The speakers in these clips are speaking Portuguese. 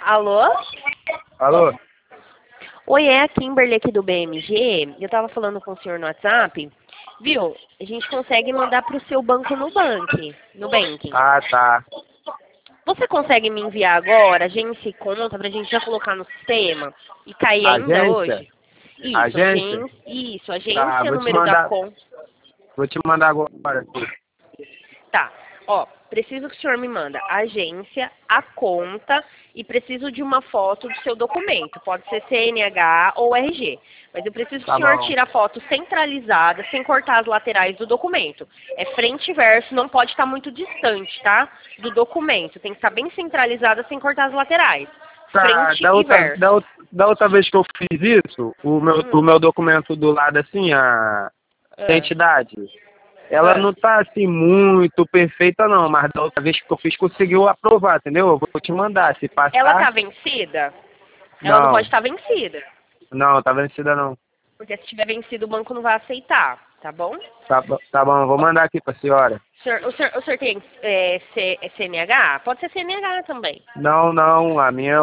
Alô? Alô? Oi, é a Kimberly aqui do BMG. Eu tava falando com o senhor no WhatsApp. Viu? A gente consegue mandar pro seu banco no banking. Ah, tá. Você consegue me enviar agora agência e conta pra gente já colocar no sistema e cair ainda Agência? hoje? Isso, Agência? Isso, Tá, agência, número da conta. vou te mandar agora. Tá, ó, preciso que o senhor me manda a agência, a conta e preciso de uma foto do seu documento. Pode ser CNH ou RG. Mas eu preciso que o Tá senhor bom. tire a foto centralizada, sem cortar as laterais do documento. É frente e verso, não pode estar muito distante, tá? Do documento. Tem que estar bem centralizada, sem cortar as laterais. Tá, Frente e verso. da outra vez que eu fiz isso, o meu documento do lado assim, a Ah, identidade, ela ah. não tá assim muito perfeita não, mas da outra vez que eu fiz conseguiu aprovar, entendeu? Eu vou te mandar, se Ela passar, tá vencida? Ela não pode não, estar vencida. não, tá vencida não. Porque se tiver vencido, o banco não vai aceitar, tá bom? Tá bom, eu vou mandar aqui pra senhora. O senhor tem CNH? Pode ser CNH também. Não, a minha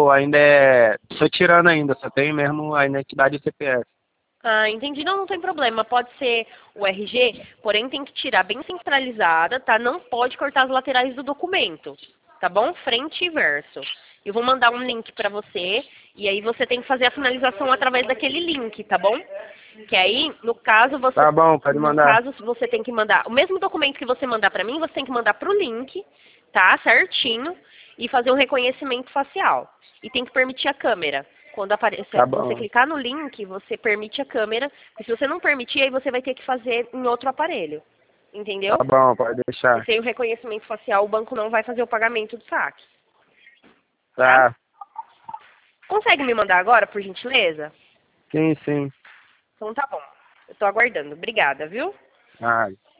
tô tirando ainda, só tenho mesmo a identidade e o CPF. Ah, entendi. Não, não tem problema. Pode ser o RG, porém tem que tirar bem centralizada, tá? Não pode cortar as laterais do documento, tá bom? Frente e verso. Eu vou mandar um link pra você e aí você tem que fazer a finalização através daquele link, tá bom? Que aí, no caso, Tá bom, pode mandar. você tem que mandar o mesmo documento que você mandar pra mim, você tem que mandar pro link, tá? Certinho, e fazer um reconhecimento facial. E tem que permitir a câmera. Quando Tá você bom, clicar no link, você permite a câmera, porque se você não permitir, aí você vai ter que fazer em outro aparelho. Entendeu? tá bom, pode E deixar. sem o reconhecimento facial, o banco não vai fazer o pagamento do saque, tá? Tá, Consegue me mandar agora, por gentileza? sim. Então tá bom. Eu tô aguardando. Obrigada, viu? Ah,